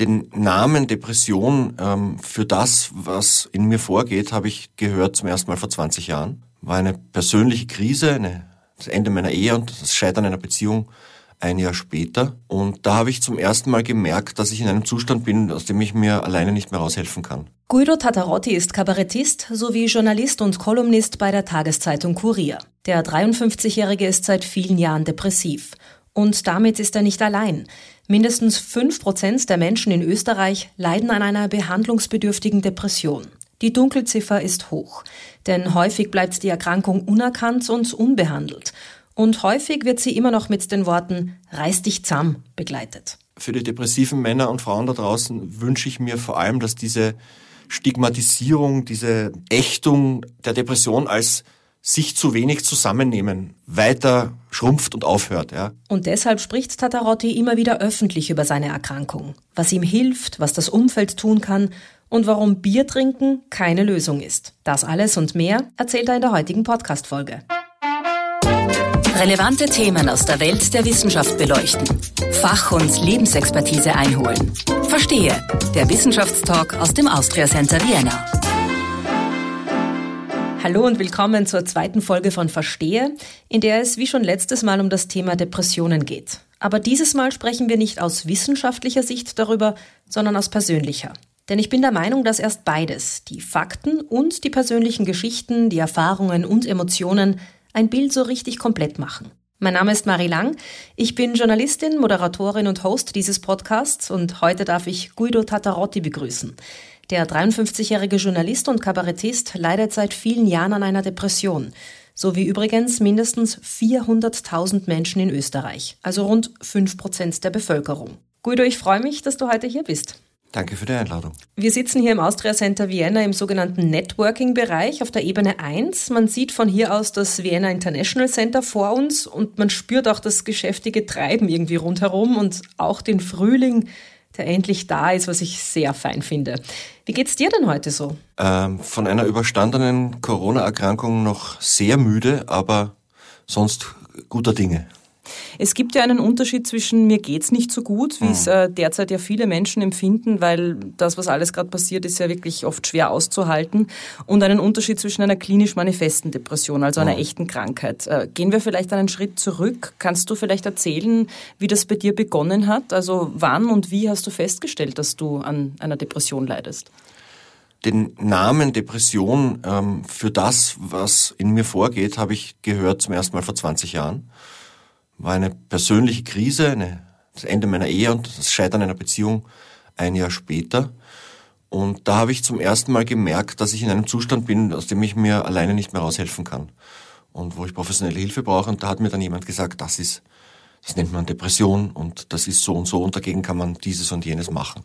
Den Namen Depression für das, was in mir vorgeht, habe ich gehört zum ersten Mal vor 20 Jahren. War eine persönliche Krise, das Ende meiner Ehe und das Scheitern einer Beziehung ein Jahr später. Und da habe ich zum ersten Mal gemerkt, dass ich in einem Zustand bin, aus dem ich mir alleine nicht mehr raushelfen kann. Guido Tatarotti ist Kabarettist sowie Journalist und Kolumnist bei der Tageszeitung Kurier. Der 53-Jährige ist seit vielen Jahren depressiv. Und damit ist er nicht allein. Mindestens 5% der Menschen in Österreich leiden an einer behandlungsbedürftigen Depression. Die Dunkelziffer ist hoch, denn häufig bleibt die Erkrankung unerkannt und unbehandelt. Und häufig wird sie immer noch mit den Worten „Reiß dich zusammen" begleitet. Für die depressiven Männer und Frauen da draußen wünsche ich mir vor allem, dass diese Stigmatisierung, diese Ächtung der Depression als sich zu wenig zusammennehmen, weiter schrumpft und aufhört. Ja. Und deshalb spricht Tatarotti immer wieder öffentlich über seine Erkrankung, was ihm hilft, was das Umfeld tun kann und warum Bier trinken keine Lösung ist. Das alles und mehr erzählt er in der heutigen Podcast-Folge. Relevante Themen aus der Welt der Wissenschaft beleuchten. Fach- und Lebensexpertise einholen. Verstehe, der Wissenschaftstalk aus dem Austria Center Vienna. Hallo und willkommen zur zweiten Folge von Verstehe, in der es wie schon letztes Mal um das Thema Depressionen geht. Aber dieses Mal sprechen wir nicht aus wissenschaftlicher Sicht darüber, sondern aus persönlicher. Denn ich bin der Meinung, dass erst beides, die Fakten und die persönlichen Geschichten, die Erfahrungen und Emotionen, ein Bild so richtig komplett machen. Mein Name ist Marie Lang, ich bin Journalistin, Moderatorin und Host dieses Podcasts und heute darf ich Guido Tatarotti begrüßen. Der 53-jährige Journalist und Kabarettist leidet seit vielen Jahren an einer Depression. So wie übrigens mindestens 400.000 Menschen in Österreich, also rund 5% der Bevölkerung. Guido, ich freue mich, dass du heute hier bist. Danke für die Einladung. Wir sitzen hier im Austria Center Vienna im sogenannten Networking-Bereich auf der Ebene 1. Man sieht von hier aus das Vienna International Center vor uns und man spürt auch das geschäftige Treiben irgendwie rundherum und auch den Frühling, der endlich da ist, was ich sehr fein finde. Wie geht's dir denn heute so? Von einer überstandenen Corona-Erkrankung noch sehr müde, aber sonst guter Dinge. Es gibt ja einen Unterschied zwischen mir geht's nicht so gut, wie es derzeit ja viele Menschen empfinden, weil das, was alles gerade passiert, ist ja wirklich oft schwer auszuhalten, und einen Unterschied zwischen einer klinisch manifesten Depression, also einer echten Krankheit. Gehen wir vielleicht einen Schritt zurück. Kannst du vielleicht erzählen, wie das bei dir begonnen hat? Also wann und wie hast du festgestellt, dass du an einer Depression leidest? Den Namen Depression für das, was in mir vorgeht, habe ich gehört zum ersten Mal vor 20 Jahren. War eine persönliche Krise, das Ende meiner Ehe und das Scheitern einer Beziehung ein Jahr später. Und da habe ich zum ersten Mal gemerkt, dass ich in einem Zustand bin, aus dem ich mir alleine nicht mehr raushelfen kann. Und wo ich professionelle Hilfe brauche. Und da hat mir dann jemand gesagt, das nennt man Depression und das ist so und dagegen kann man dieses und jenes machen.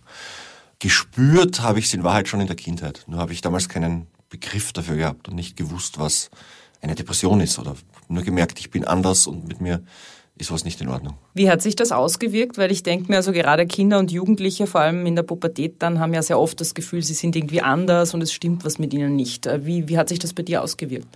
Gespürt habe ich es in Wahrheit schon in der Kindheit. Nur habe ich damals keinen Begriff dafür gehabt und nicht gewusst, was eine Depression ist. Oder nur gemerkt, ich bin anders und mit mir ist was nicht in Ordnung. Wie hat sich das ausgewirkt? Weil ich denke mir, also gerade Kinder und Jugendliche, vor allem in der Pubertät, dann haben ja sehr oft das Gefühl, sie sind irgendwie anders und es stimmt was mit ihnen nicht. Wie hat sich das bei dir ausgewirkt?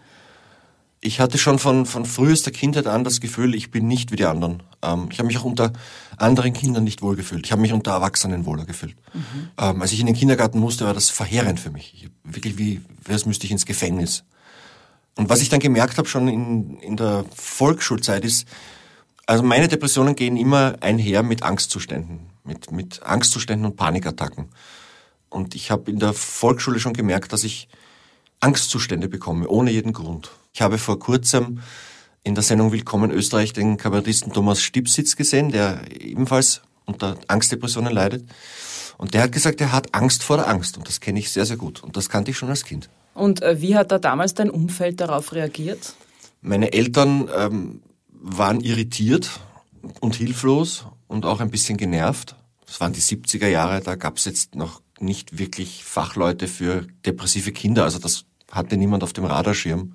Ich hatte schon von frühester Kindheit an das Gefühl, ich bin nicht wie die anderen. Ich habe mich auch unter anderen Kindern nicht wohlgefühlt. Ich habe mich unter Erwachsenen wohler gefühlt. Als ich in den Kindergarten musste, war das verheerend für mich. Wirklich als müsste ich ins Gefängnis. Und was ich dann gemerkt habe schon in der Volksschulzeit ist, also meine Depressionen gehen immer einher mit Angstzuständen, mit Angstzuständen und Panikattacken. Und ich habe in der Volksschule schon gemerkt, dass ich Angstzustände bekomme, ohne jeden Grund. Ich habe vor kurzem in der Sendung Willkommen Österreich den Kabarettisten Thomas Stipsitz gesehen, der ebenfalls unter Angstdepressionen leidet. Und der hat gesagt, er hat Angst vor der Angst. Und das kenne ich sehr, sehr gut. Und das kannte ich schon als Kind. Und wie hat da damals dein Umfeld darauf reagiert? Meine Eltern waren irritiert und hilflos und auch ein bisschen genervt. Das waren die 70er Jahre, da gab es jetzt noch nicht wirklich Fachleute für depressive Kinder. Also das hatte niemand auf dem Radarschirm.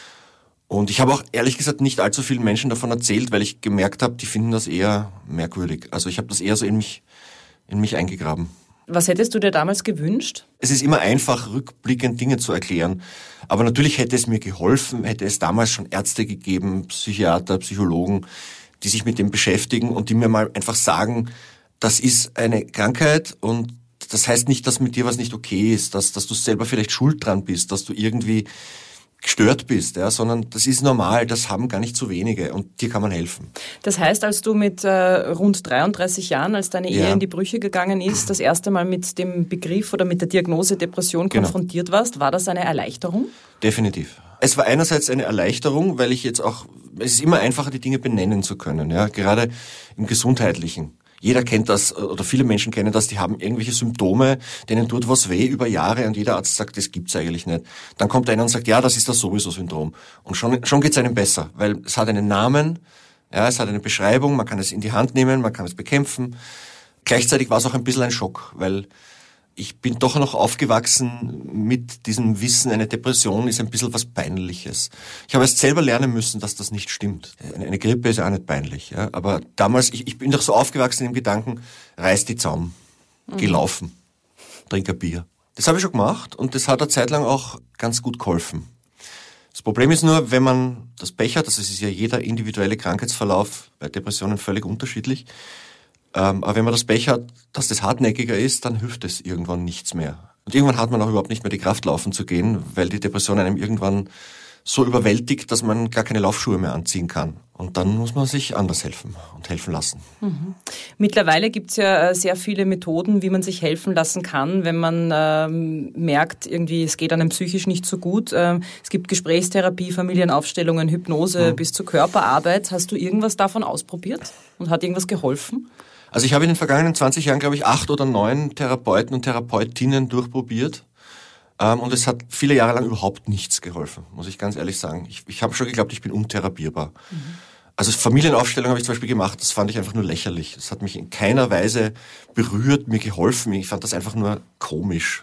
Und ich habe auch ehrlich gesagt nicht allzu vielen Menschen davon erzählt, weil ich gemerkt habe, die finden das eher merkwürdig. Also ich habe das eher so in mich eingegraben. Was hättest du dir damals gewünscht? Es ist immer einfach, rückblickend Dinge zu erklären. Aber natürlich hätte es mir geholfen, hätte es damals schon Ärzte gegeben, Psychiater, Psychologen, die sich mit dem beschäftigen und die mir mal einfach sagen, das ist eine Krankheit und das heißt nicht, dass mit dir was nicht okay ist, dass du selber vielleicht schuld dran bist, dass du irgendwie gestört bist, ja, sondern das ist normal, das haben gar nicht so wenige und dir kann man helfen. Das heißt, als du mit rund 33 Jahren, als deine Ehe in die Brüche gegangen ist, das erste Mal mit dem Begriff oder mit der Diagnose Depression konfrontiert warst, war das eine Erleichterung? Definitiv. Es war einerseits eine Erleichterung, weil ich jetzt auch, es ist immer einfacher, die Dinge benennen zu können, ja, gerade im Gesundheitlichen. Jeder kennt das, oder viele Menschen kennen das, die haben irgendwelche Symptome, denen tut was weh über Jahre und jeder Arzt sagt, das gibt's eigentlich nicht. Dann kommt einer und sagt, ja, das ist das Sowieso-Syndrom. Und schon geht's einem besser, weil es hat einen Namen, ja, es hat eine Beschreibung, man kann es in die Hand nehmen, man kann es bekämpfen. Gleichzeitig war es auch ein bisschen ein Schock, weil ich bin doch noch aufgewachsen mit diesem Wissen, eine Depression ist ein bisschen was Peinliches. Ich habe erst selber lernen müssen, dass das nicht stimmt. Eine Grippe ist ja auch nicht peinlich. Ja? Aber damals, ich bin doch so aufgewachsen im Gedanken, reiß die Zaum, geh laufen, trink ein Bier. Das habe ich schon gemacht und das hat eine Zeit lang auch ganz gut geholfen. Das Problem ist nur, wenn man das Pech hat, das ist ja jeder individuelle Krankheitsverlauf bei Depressionen völlig unterschiedlich, aber wenn man das Pech hat, dass das hartnäckiger ist, dann hilft es irgendwann nichts mehr. Und irgendwann hat man auch überhaupt nicht mehr die Kraft, laufen zu gehen, weil die Depression einem irgendwann so überwältigt, dass man gar keine Laufschuhe mehr anziehen kann. Und dann muss man sich anders helfen und helfen lassen. Mhm. Mittlerweile gibt's ja sehr viele Methoden, wie man sich helfen lassen kann, wenn man merkt, irgendwie es geht einem psychisch nicht so gut. Es gibt Gesprächstherapie, Familienaufstellungen, Hypnose bis zur Körperarbeit. Hast du irgendwas davon ausprobiert und hat irgendwas geholfen? Also ich habe in den vergangenen 20 Jahren, glaube ich, 8 oder 9 Therapeuten und Therapeutinnen durchprobiert. Und es hat viele Jahre lang überhaupt nichts geholfen, muss ich ganz ehrlich sagen. Ich habe schon geglaubt, ich bin untherapierbar. Also Familienaufstellung habe ich zum Beispiel gemacht, das fand ich einfach nur lächerlich. Das hat mich in keiner Weise berührt, mir geholfen. Ich fand das einfach nur komisch.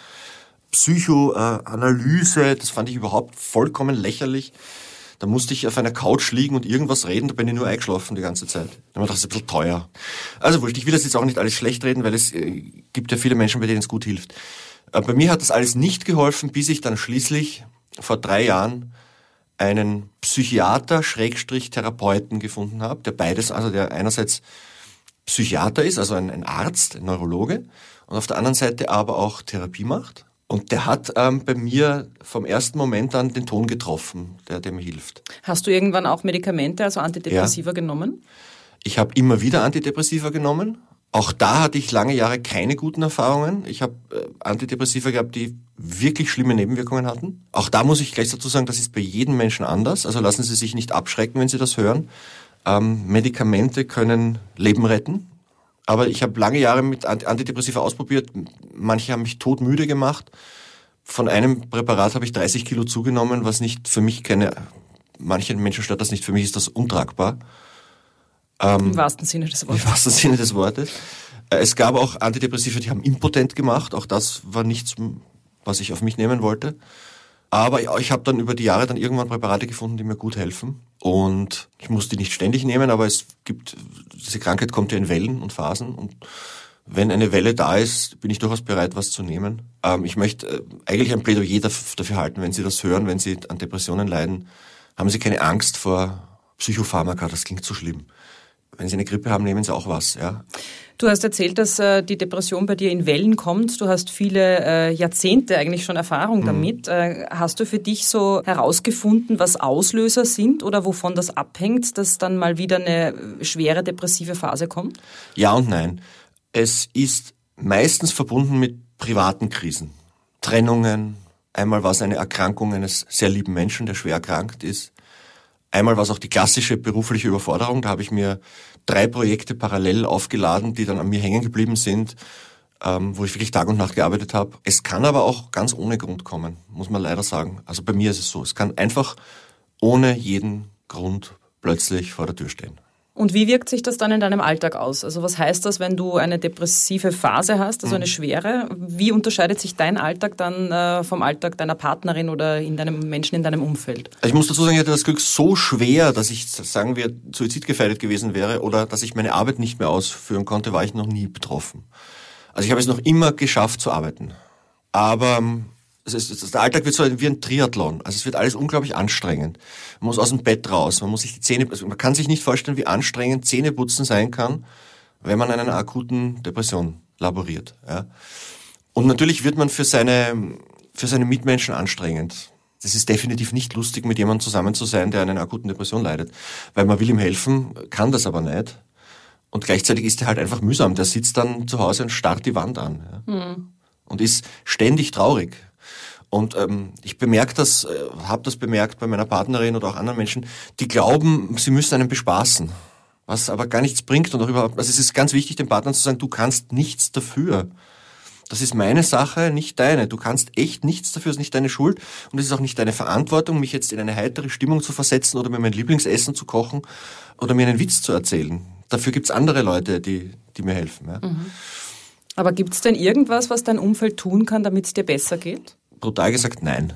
Psychoanalyse, das fand ich überhaupt vollkommen lächerlich. Da musste ich auf einer Couch liegen und irgendwas reden, da bin ich nur eingeschlafen die ganze Zeit. Da habe ich gedacht, das ist ein bisschen teuer. Also wurscht, ich will das jetzt auch nicht alles schlecht reden, weil es gibt ja viele Menschen, bei denen es gut hilft. Bei mir hat das alles nicht geholfen, bis ich dann schließlich vor 3 Jahren einen Psychiater-Therapeuten gefunden habe, der beides, also der einerseits Psychiater ist, also ein Arzt, ein Neurologe, und auf der anderen Seite aber auch Therapie macht. Und der hat bei mir vom ersten Moment an den Ton getroffen, der mir hilft. Hast du irgendwann auch Medikamente, also Antidepressiva genommen? Ich habe immer wieder Antidepressiva genommen. Auch da hatte ich lange Jahre keine guten Erfahrungen. Ich habe Antidepressiva gehabt, die wirklich schlimme Nebenwirkungen hatten. Auch da muss ich gleich dazu sagen, das ist bei jedem Menschen anders. Also lassen Sie sich nicht abschrecken, wenn Sie das hören. Medikamente können Leben retten. Aber ich habe lange Jahre mit Antidepressiva ausprobiert. Manche haben mich todmüde gemacht. Von einem Präparat habe ich 30 Kilo zugenommen, was nicht für mich manche Menschen stört das nicht, für mich ist das untragbar. Im wahrsten Sinne des Wortes. Im wahrsten Sinne des Wortes. Es gab auch Antidepressiva, die haben impotent gemacht. Auch das war nichts, was ich auf mich nehmen wollte. Aber ich habe dann über die Jahre dann irgendwann Präparate gefunden, die mir gut helfen. Und ich muss die nicht ständig nehmen, aber diese Krankheit kommt ja in Wellen und Phasen. Und wenn eine Welle da ist, bin ich durchaus bereit, was zu nehmen. Ich möchte eigentlich ein Plädoyer dafür halten, wenn Sie das hören, wenn Sie an Depressionen leiden, haben Sie keine Angst vor Psychopharmaka, das klingt so schlimm. Wenn Sie eine Grippe haben, nehmen Sie auch was, ja. Du hast erzählt, dass die Depression bei dir in Wellen kommt. Du hast viele Jahrzehnte eigentlich schon Erfahrung damit. Hast du für dich so herausgefunden, was Auslöser sind oder wovon das abhängt, dass dann mal wieder eine schwere depressive Phase kommt? Ja und nein. Es ist meistens verbunden mit privaten Krisen. Trennungen. Einmal war es eine Erkrankung eines sehr lieben Menschen, der schwer erkrankt ist. Einmal war es auch die klassische berufliche Überforderung. Da habe ich mir 3 Projekte parallel aufgeladen, die dann an mir hängen geblieben sind, wo ich wirklich Tag und Nacht gearbeitet habe. Es kann aber auch ganz ohne Grund kommen, muss man leider sagen. Also bei mir ist es so. Es kann einfach ohne jeden Grund plötzlich vor der Tür stehen. Und wie wirkt sich das dann in deinem Alltag aus? Also was heißt das, wenn du eine depressive Phase hast, also eine schwere? Wie unterscheidet sich dein Alltag dann vom Alltag deiner Partnerin oder Menschen in deinem Umfeld? Ich muss dazu sagen, ich hatte das Glück so schwer, dass ich, sagen wir, suizidgefährdet gewesen wäre oder dass ich meine Arbeit nicht mehr ausführen konnte, war ich noch nie betroffen. Also ich habe es noch immer geschafft zu arbeiten. Aber der Alltag wird so wie ein Triathlon. Also es wird alles unglaublich anstrengend. Man muss aus dem Bett raus, man muss sich die Zähne, also man kann sich nicht vorstellen, wie anstrengend Zähneputzen sein kann, wenn man an einer akuten Depression laboriert. Ja. Und natürlich wird man für seine Mitmenschen anstrengend. Das ist definitiv nicht lustig, mit jemandem zusammen zu sein, der an einer akuten Depression leidet. Weil man will ihm helfen, kann das aber nicht. Und gleichzeitig ist er halt einfach mühsam. Der sitzt dann zu Hause und starrt die Wand an. Ja. Und ist ständig traurig. Und ich habe das bemerkt bei meiner Partnerin oder auch anderen Menschen, die glauben, sie müssen einen bespaßen. Was aber gar nichts bringt. Und auch überhaupt, also es ist ganz wichtig, dem Partner zu sagen, du kannst nichts dafür. Das ist meine Sache, nicht deine. Du kannst echt nichts dafür, es ist nicht deine Schuld. Und es ist auch nicht deine Verantwortung, mich jetzt in eine heitere Stimmung zu versetzen oder mir mein Lieblingsessen zu kochen oder mir einen Witz zu erzählen. Dafür gibt's andere Leute, die mir helfen. Ja. Aber gibt's denn irgendwas, was dein Umfeld tun kann, damit es dir besser geht? Brutal gesagt, nein.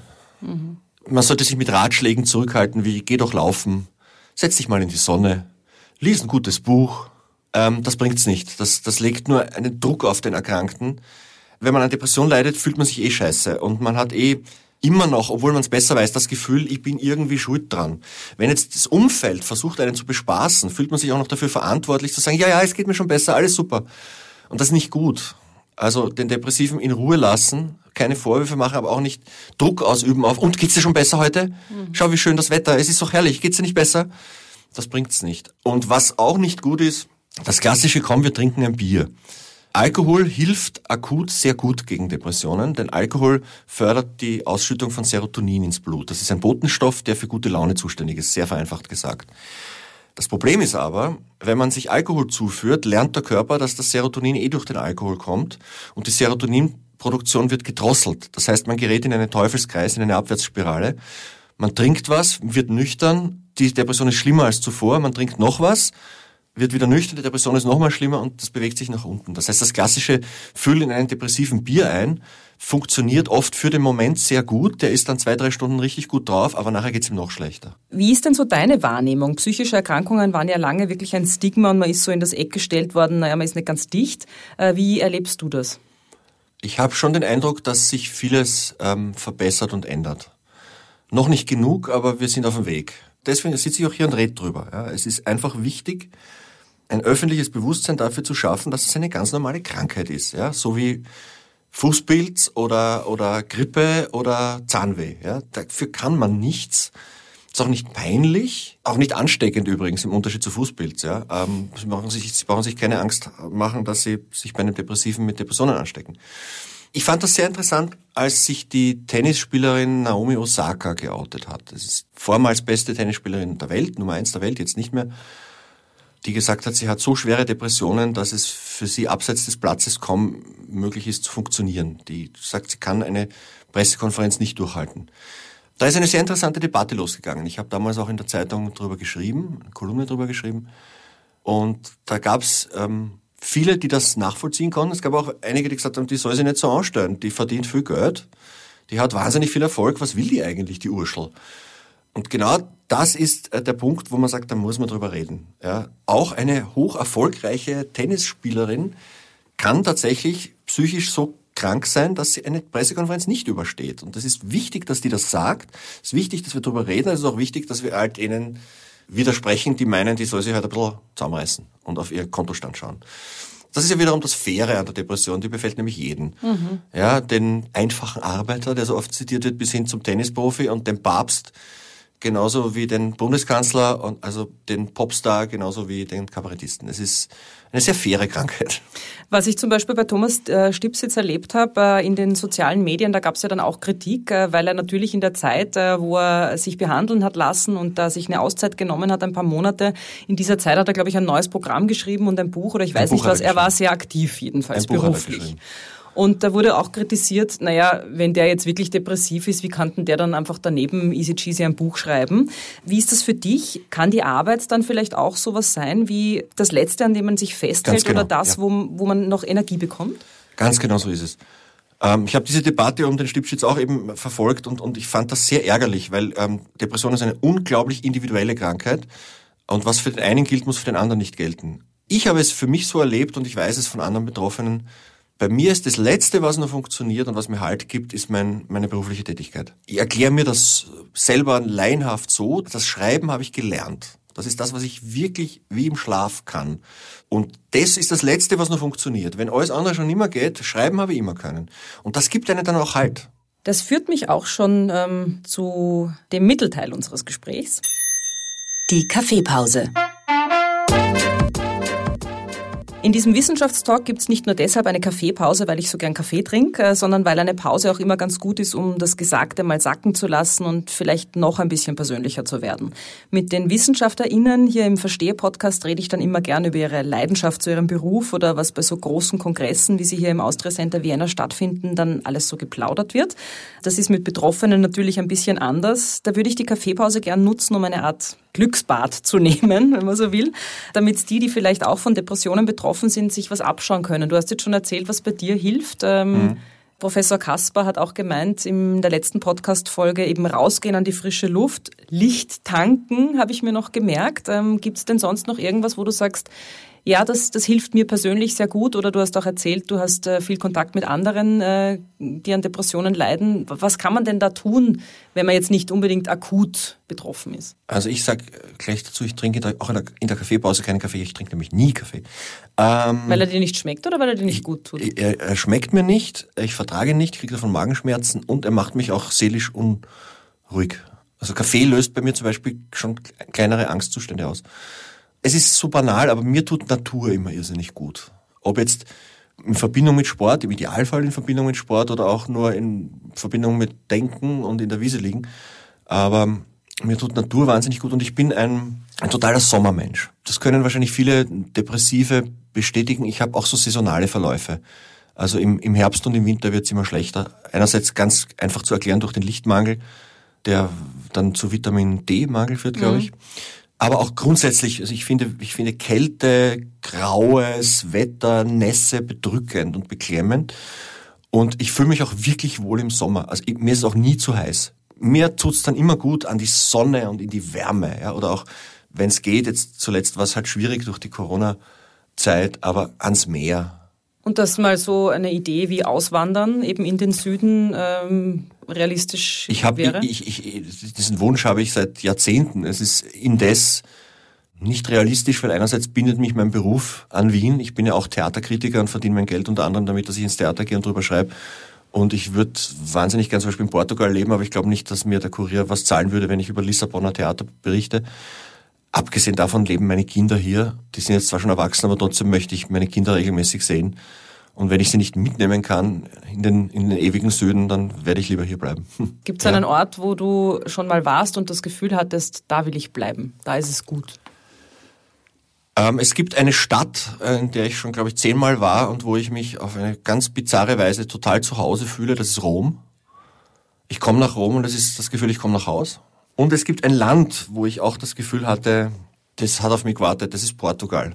Man sollte sich mit Ratschlägen zurückhalten, wie geh doch laufen, setz dich mal in die Sonne, lies ein gutes Buch. Das bringt's nicht. Das legt nur einen Druck auf den Erkrankten. Wenn man an Depression leidet, fühlt man sich scheiße. Und man hat immer noch, obwohl man es besser weiß, das Gefühl, ich bin irgendwie schuld dran. Wenn jetzt das Umfeld versucht, einen zu bespaßen, fühlt man sich auch noch dafür verantwortlich, zu sagen, ja, es geht mir schon besser, alles super. Und das ist nicht gut. Also den Depressiven in Ruhe lassen, keine Vorwürfe machen, aber auch nicht Druck ausüben auf, und geht's dir schon besser heute? Schau, wie schön das Wetter, es ist doch herrlich, geht's dir nicht besser? Das bringt's nicht. Und was auch nicht gut ist, das klassische, komm, wir trinken ein Bier. Alkohol hilft akut sehr gut gegen Depressionen, denn Alkohol fördert die Ausschüttung von Serotonin ins Blut. Das ist ein Botenstoff, der für gute Laune zuständig ist, sehr vereinfacht gesagt. Das Problem ist aber, wenn man sich Alkohol zuführt, lernt der Körper, dass das Serotonin durch den Alkohol kommt und die Serotoninproduktion wird gedrosselt. Das heißt, man gerät in einen Teufelskreis, in eine Abwärtsspirale. Man trinkt was, wird nüchtern, die Depression ist schlimmer als zuvor, man trinkt noch was, wird wieder nüchtern, die Depression ist noch mal schlimmer und das bewegt sich nach unten. Das heißt, das klassische Füllen in einen depressiven Bier ein funktioniert oft für den Moment sehr gut. Der ist dann 2-3 Stunden richtig gut drauf, aber nachher geht's ihm noch schlechter. Wie ist denn so deine Wahrnehmung? Psychische Erkrankungen waren ja lange wirklich ein Stigma und man ist so in das Eck gestellt worden, man ist nicht ganz dicht. Wie erlebst du das? Ich habe schon den Eindruck, dass sich vieles verbessert und ändert. Noch nicht genug, aber wir sind auf dem Weg. Deswegen sitze ich auch hier und rede drüber. Ja, es ist einfach wichtig, ein öffentliches Bewusstsein dafür zu schaffen, dass es eine ganz normale Krankheit ist. Ja, so wie Fußpilz oder Grippe oder Zahnweh. Ja, dafür kann man nichts. Ist auch nicht peinlich, auch nicht ansteckend übrigens, im Unterschied zu Fußpilz. Ja, Sie brauchen sich keine Angst machen, dass Sie sich bei einem Depressiven mit Depressionen anstecken. Ich fand das sehr interessant, als sich die Tennisspielerin Naomi Osaka geoutet hat. Das ist vormals beste Tennisspielerin der Welt, Nummer 1 der Welt, jetzt nicht mehr, die gesagt hat, sie hat so schwere Depressionen, dass es für sie abseits des Platzes kaum möglich ist zu funktionieren. Die sagt, sie kann eine Pressekonferenz nicht durchhalten. Da ist eine sehr interessante Debatte losgegangen. Ich habe damals auch in der Zeitung drüber geschrieben, eine Kolumne drüber geschrieben. Und da gab's viele, die das nachvollziehen konnten. Es gab auch einige, die gesagt haben, die soll sich nicht so anstellen. Die verdient viel Geld, die hat wahnsinnig viel Erfolg. Was will die eigentlich, die Urschel? Und genau das ist der Punkt, wo man sagt, da muss man drüber reden. Ja, auch eine hoch erfolgreiche Tennisspielerin kann tatsächlich psychisch so krank sein, dass sie eine Pressekonferenz nicht übersteht. Und das ist wichtig, dass die das sagt. Es ist wichtig, dass wir drüber reden. Es ist auch wichtig, dass wir halt ihnen widersprechen, die meinen, die soll sich halt ein bisschen zusammenreißen und auf ihr Kontostand schauen. Das ist ja wiederum das Faire an der Depression, die befällt nämlich jeden. Ja, den einfachen Arbeiter, der so oft zitiert wird, bis hin zum Tennisprofi und den Papst, genauso wie den Bundeskanzler und also den Popstar, genauso wie den Kabarettisten. Es ist eine sehr faire Krankheit. Was ich zum Beispiel bei Thomas Stipsitz erlebt habe in den sozialen Medien, da gab es ja dann auch Kritik, weil er natürlich in der Zeit, wo er sich behandeln hat lassen und da sich eine Auszeit genommen hat, ein paar Monate, in dieser Zeit hat er, glaube ich, ein neues Programm geschrieben und ein Buch oder ich weiß nicht was. Er war sehr aktiv jedenfalls beruflich. Und da wurde auch kritisiert, wenn der jetzt wirklich depressiv ist, wie kann denn der dann einfach daneben easy cheesy ein Buch schreiben? Wie ist das für dich? Kann die Arbeit dann vielleicht auch sowas sein wie das Letzte, an dem man sich festhält oder das, wo man noch Energie bekommt? Ganz genau so ist es. Ich habe diese Debatte um den Stipsitz auch eben verfolgt und ich fand das sehr ärgerlich, weil Depression ist eine unglaublich individuelle Krankheit und was für den einen gilt, muss für den anderen nicht gelten. Ich habe es für mich so erlebt und ich weiß es von anderen Betroffenen. Bei mir ist das Letzte, was noch funktioniert und was mir Halt gibt, ist meine berufliche Tätigkeit. Ich erkläre mir das selber laienhaft so, das Schreiben habe ich gelernt. Das ist das, was ich wirklich wie im Schlaf kann. Und das ist das Letzte, was noch funktioniert. Wenn alles andere schon immer geht, schreiben habe ich immer können. Und das gibt einem dann auch Halt. Das führt mich auch schon zu dem Mittelteil unseres Gesprächs. Die Kaffeepause. In diesem Wissenschaftstalk gibt's nicht nur deshalb eine Kaffeepause, weil ich so gern Kaffee trinke, sondern weil eine Pause auch immer ganz gut ist, um das Gesagte mal sacken zu lassen und vielleicht noch ein bisschen persönlicher zu werden. Mit den WissenschaftlerInnen hier im Verstehe-Podcast rede ich dann immer gern über ihre Leidenschaft zu ihrem Beruf oder was bei so großen Kongressen, wie sie hier im Austria Center Vienna stattfinden, dann alles so geplaudert wird. Das ist mit Betroffenen natürlich ein bisschen anders. Da würde ich die Kaffeepause gern nutzen, um eine Art Glücksbad zu nehmen, wenn man so will, damit die vielleicht auch von Depressionen betroffen sind, sich was abschauen können. Du hast jetzt schon erzählt, was bei dir hilft. Professor Kasper hat auch gemeint in der letzten Podcast-Folge, eben rausgehen an die frische Luft, Licht tanken, habe ich mir noch gemerkt. Gibt es denn sonst noch irgendwas, wo du sagst, ja, das hilft mir persönlich sehr gut, oder du hast auch erzählt, du hast viel Kontakt mit anderen, die an Depressionen leiden. Was kann man denn da tun, wenn man jetzt nicht unbedingt akut betroffen ist? Also ich sage gleich dazu, ich trinke auch in der Kaffeepause keinen Kaffee, ich trinke nämlich nie Kaffee. Weil er dir nicht schmeckt oder weil er dir nicht gut tut? Er schmeckt mir nicht, ich vertrage ihn nicht, ich kriege davon Magenschmerzen und er macht mich auch seelisch unruhig. Also Kaffee löst bei mir zum Beispiel schon kleinere Angstzustände aus. Es ist so banal, aber mir tut Natur immer irrsinnig gut. Ob jetzt in Verbindung mit Sport, im Idealfall in Verbindung mit Sport oder auch nur in Verbindung mit Denken und in der Wiese liegen. Aber mir tut Natur wahnsinnig gut und ich bin ein totaler Sommermensch. Das können wahrscheinlich viele Depressive bestätigen. Ich habe auch so saisonale Verläufe. Also im Herbst und im Winter wird es immer schlechter. Einerseits ganz einfach zu erklären durch den Lichtmangel, der dann zu Vitamin D-Mangel führt, glaube ich. Aber auch grundsätzlich, also ich finde Kälte, graues Wetter, Nässe bedrückend und beklemmend. Und ich fühle mich auch wirklich wohl im Sommer. Also mir ist es auch nie zu heiß. Mir tut's dann immer gut an die Sonne und in die Wärme. Ja? Oder auch, wenn es geht, jetzt zuletzt war es halt schwierig durch die Corona-Zeit, aber ans Meer. Und das mal so eine Idee wie Auswandern eben in den Süden realistisch wäre? Diesen Wunsch habe ich seit Jahrzehnten. Es ist indes nicht realistisch, weil einerseits bindet mich mein Beruf an Wien. Ich bin ja auch Theaterkritiker und verdiene mein Geld unter anderem damit, dass ich ins Theater gehe und drüber schreibe. Und ich würde wahnsinnig gern zum Beispiel in Portugal leben, aber ich glaube nicht, dass mir der Kurier was zahlen würde, wenn ich über Lissabonner Theater berichte. Abgesehen davon leben meine Kinder hier. Die sind jetzt zwar schon erwachsen, aber trotzdem möchte ich meine Kinder regelmäßig sehen. Und wenn ich sie nicht mitnehmen kann in den ewigen Süden, dann werde ich lieber hier bleiben. Gibt es einen Ort, wo du schon mal warst und das Gefühl hattest, da will ich bleiben, da ist es gut? Es gibt eine Stadt, in der ich schon, glaube ich, 10-mal war und wo ich mich auf eine ganz bizarre Weise total zu Hause fühle. Das ist Rom. Ich komme nach Rom und das ist das Gefühl, ich komme nach Haus. Und es gibt ein Land, wo ich auch das Gefühl hatte, das hat auf mich gewartet, das ist Portugal.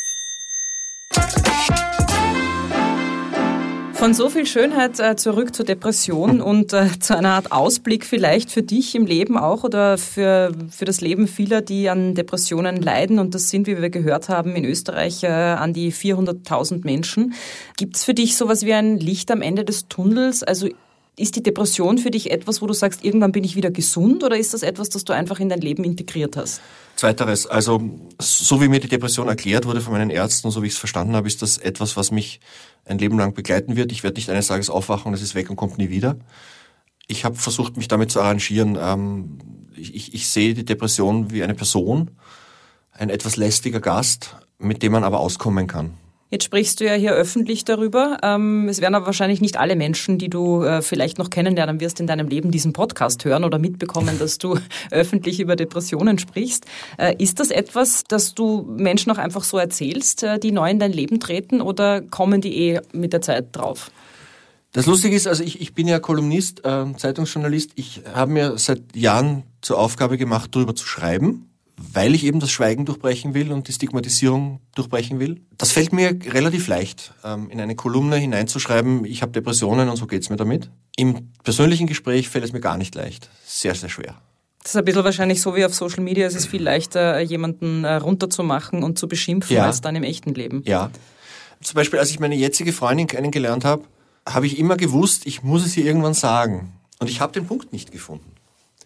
Von so viel Schönheit zurück zur Depression und zu einer Art Ausblick vielleicht für dich im Leben auch oder für das Leben vieler, die an Depressionen leiden. Und das sind, wie wir gehört haben, in Österreich an die 400.000 Menschen. Gibt es für dich sowas wie ein Licht am Ende des Tunnels? Also ist die Depression für dich etwas, wo du sagst, irgendwann bin ich wieder gesund, oder ist das etwas, das du einfach in dein Leben integriert hast? Zweiteres, also so wie mir die Depression erklärt wurde von meinen Ärzten und so wie ich es verstanden habe, ist das etwas, was mich ein Leben lang begleiten wird. Ich werde nicht eines Tages aufwachen und es ist weg und kommt nie wieder. Ich habe versucht, mich damit zu arrangieren. Ich sehe die Depression wie eine Person, ein etwas lästiger Gast, mit dem man aber auskommen kann. Jetzt sprichst du ja hier öffentlich darüber. Es werden aber wahrscheinlich nicht alle Menschen, die du vielleicht noch kennenlernen wirst, in deinem Leben diesen Podcast hören oder mitbekommen, dass du öffentlich über Depressionen sprichst. Ist das etwas, das du Menschen auch einfach so erzählst, die neu in dein Leben treten, oder kommen die mit der Zeit drauf? Das Lustige ist, also ich bin ja Kolumnist, Zeitungsjournalist. Ich habe mir seit Jahren zur Aufgabe gemacht, darüber zu schreiben, weil ich eben das Schweigen durchbrechen will und die Stigmatisierung durchbrechen will. Das fällt mir relativ leicht, in eine Kolumne hineinzuschreiben, ich habe Depressionen und so geht's mir damit. Im persönlichen Gespräch fällt es mir gar nicht leicht. Sehr, sehr schwer. Das ist ein bisschen wahrscheinlich so wie auf Social Media. Es ist viel leichter, jemanden runterzumachen und zu beschimpfen, als dann im echten Leben. Ja. Zum Beispiel, als ich meine jetzige Freundin kennengelernt habe, habe ich immer gewusst, ich muss es ihr irgendwann sagen. Und ich habe den Punkt nicht gefunden.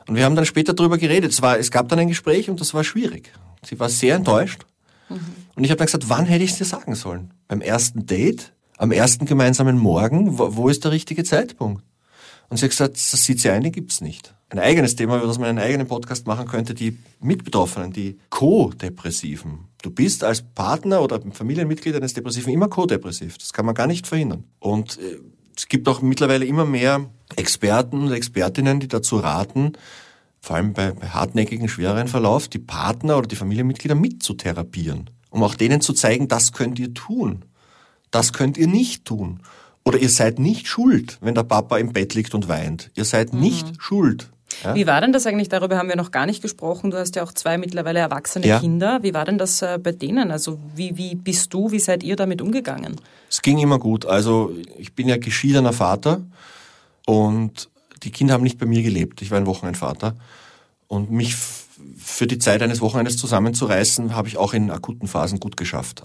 Und wir haben dann später darüber geredet. Es gab dann ein Gespräch und das war schwierig. Sie war sehr enttäuscht. Und ich habe dann gesagt, wann hätte ich es dir sagen sollen? Beim ersten Date? Am ersten gemeinsamen Morgen? Wo ist der richtige Zeitpunkt? Und sie hat gesagt, das sieht sie ein, den gibt's nicht. Ein eigenes Thema, über das man einen eigenen Podcast machen könnte, die Mitbetroffenen, die Co-Depressiven. Du bist als Partner oder Familienmitglied eines Depressiven immer co-depressiv. Das kann man gar nicht verhindern. Und es gibt auch mittlerweile immer mehr Experten und Expertinnen, die dazu raten, vor allem bei hartnäckigen, schwereren Verlauf, die Partner oder die Familienmitglieder mitzutherapieren, um auch denen zu zeigen, das könnt ihr tun, das könnt ihr nicht tun. Oder ihr seid nicht schuld, wenn der Papa im Bett liegt und weint. Ihr seid nicht schuld. Ja? Wie war denn das eigentlich? Darüber haben wir noch gar nicht gesprochen. Du hast ja auch 2 mittlerweile erwachsene Kinder. Wie war denn das bei denen? Also wie seid ihr damit umgegangen? Es ging immer gut. Also ich bin ja geschiedener Vater und die Kinder haben nicht bei mir gelebt. Ich war ein Wochenendvater. Und mich für die Zeit eines Wochenendes zusammenzureißen, habe ich auch in akuten Phasen gut geschafft.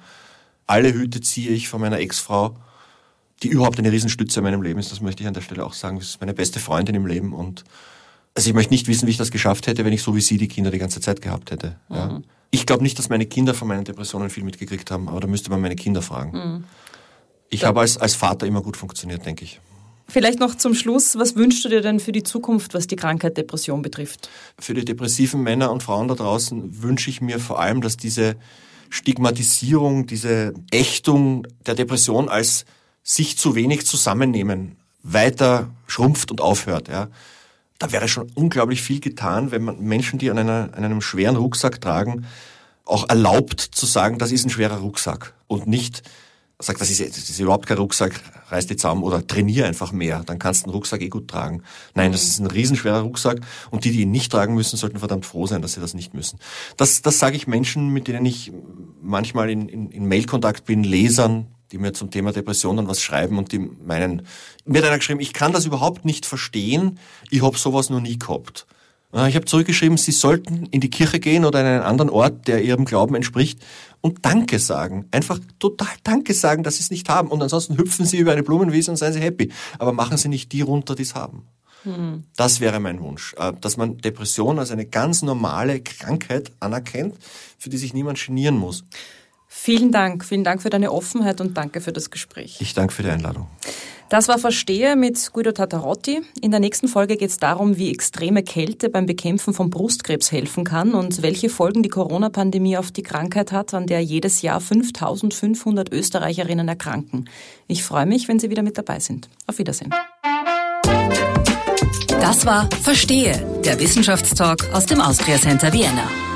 Alle Hüte ziehe ich von meiner Ex-Frau, die überhaupt eine Riesenstütze in meinem Leben ist. Das möchte ich an der Stelle auch sagen. Das ist meine beste Freundin im Leben. Und also ich möchte nicht wissen, wie ich das geschafft hätte, wenn ich so wie sie die Kinder die ganze Zeit gehabt hätte. Ja. Ich glaube nicht, dass meine Kinder von meinen Depressionen viel mitgekriegt haben, aber da müsste man meine Kinder fragen. Ich habe als Vater immer gut funktioniert, denke ich. Vielleicht noch zum Schluss, was wünschst du dir denn für die Zukunft, was die Krankheit Depression betrifft? Für die depressiven Männer und Frauen da draußen wünsche ich mir vor allem, dass diese Stigmatisierung, diese Ächtung der Depression als sich zu wenig zusammennehmen weiter schrumpft und aufhört. Ja. Da wäre schon unglaublich viel getan, wenn man Menschen, die an einem schweren Rucksack tragen, auch erlaubt zu sagen, das ist ein schwerer Rucksack und nicht sagt, das ist überhaupt kein Rucksack, reiß die zusammen oder trainier einfach mehr, dann kannst du den Rucksack gut tragen. Nein, das ist ein riesenschwerer Rucksack und die ihn nicht tragen müssen, sollten verdammt froh sein, dass sie das nicht müssen. Das sage ich Menschen, mit denen ich manchmal in Mailkontakt bin, Lesern, die mir zum Thema Depressionen was schreiben und die meinen, mir hat einer geschrieben, ich kann das überhaupt nicht verstehen, ich hab sowas noch nie gehabt. Ich habe zurückgeschrieben, Sie sollten in die Kirche gehen oder in einen anderen Ort, der Ihrem Glauben entspricht und Danke sagen. Einfach total Danke sagen, dass Sie es nicht haben. Und ansonsten hüpfen Sie über eine Blumenwiese und seien Sie happy. Aber machen Sie nicht die runter, die es haben. Das wäre mein Wunsch. Dass man Depression als eine ganz normale Krankheit anerkennt, für die sich niemand genieren muss. Vielen Dank für deine Offenheit und danke für das Gespräch. Ich danke für die Einladung. Das war Verstehe mit Guido Tatarotti. In der nächsten Folge geht es darum, wie extreme Kälte beim Bekämpfen von Brustkrebs helfen kann und welche Folgen die Corona-Pandemie auf die Krankheit hat, an der jedes Jahr 5.500 Österreicherinnen erkranken. Ich freue mich, wenn Sie wieder mit dabei sind. Auf Wiedersehen. Das war Verstehe, der Wissenschaftstalk aus dem Austria Center Vienna.